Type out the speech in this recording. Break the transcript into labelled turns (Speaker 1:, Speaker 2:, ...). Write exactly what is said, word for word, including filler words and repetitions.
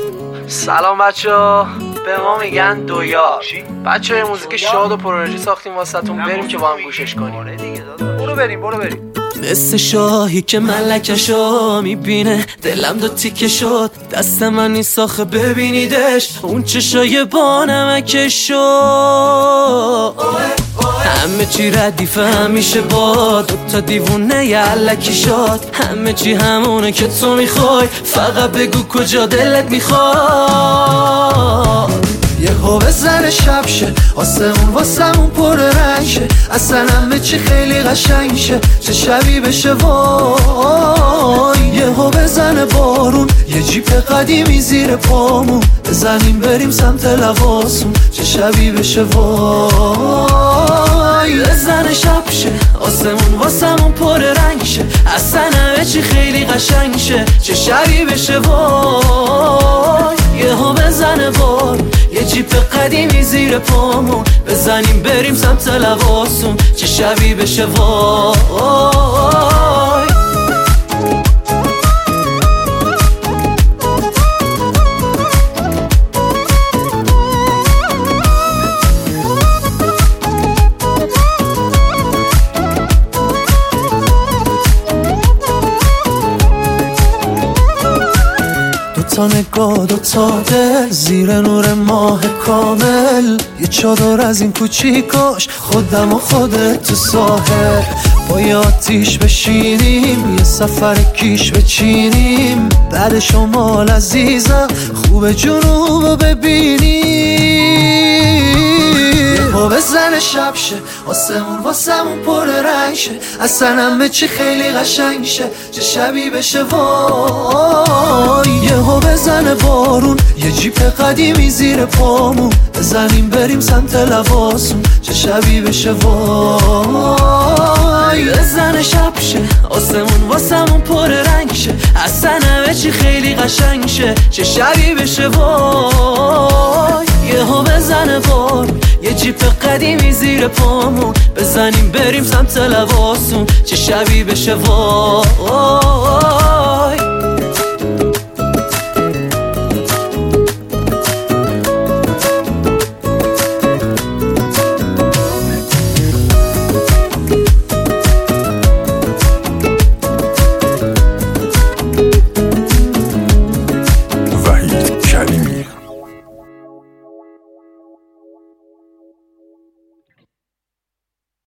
Speaker 1: سلام بچه ها، به ما میگن دویار. بچه های موزیک شاد و پرانرژی ساختیم واسه تون، بریم که با هم گوشش کنیم. برو بریم برو بریم.
Speaker 2: مثل شاهی که ملکشو میبینه دلم دو تیکه شد، دست من نیست آخه ببینیدش، اون چشای با نمکشو. همه چی ردیفه همیشه با دوتا دیوونه یه علکی شد، همه چی همونه که تو میخوای، فقط بگو کجا دلت میخواد.
Speaker 3: یه هو بزن شب شه، آسمون واسمون پر رنگ شه، اصلا همه چی خیلی قشنگ شه، چه شبی بشه وای. یه هو بزن بارون، یه جیپ قدیمی زیر پامون، بزنیم بریم سمت لواسون، چه شبی بشه وای.
Speaker 2: بزن شب شه، آسمون واسمون پر رنگ شه، اصلا همه چی خیلی قشنگ شه، چه شبی بشه وای. یه هو بزن بارون، یه جیپ قدیمی زیر پامون، بزنیم بریم سمت لواسون، چه شبی بشه وای.
Speaker 3: دوتا نگاه دوتا دل زیر نور ماه کامل، یه چادر از این کوچیکاش خودم و خودت تو ساحل، با یه آتیش بشینیم یه سفر کیش بچینیم، بعد شمال عزیزم خوب جنوب ببینیم. با بزن شب شه، آسمون واسمون پر رنگ شه، اصلا همه چی خیلی قشنگ شه، چه شبی بشه وای. یه هو بزن بارون، یه جیپ قدیمی زیر پامون، بزنیم بریم سمت لواسون، چه شبی بشه وای.
Speaker 2: بزن شب شه، آسمون واسمون پر رنگ شه، اصلا همه چی خیلی قشنگ شه، چه شبی بشه وای. یه هو بزن بارون، یه جیپ قدیمی زیر پامون، بزنیم بریم سمت لواسون، چه شبی بشه وای.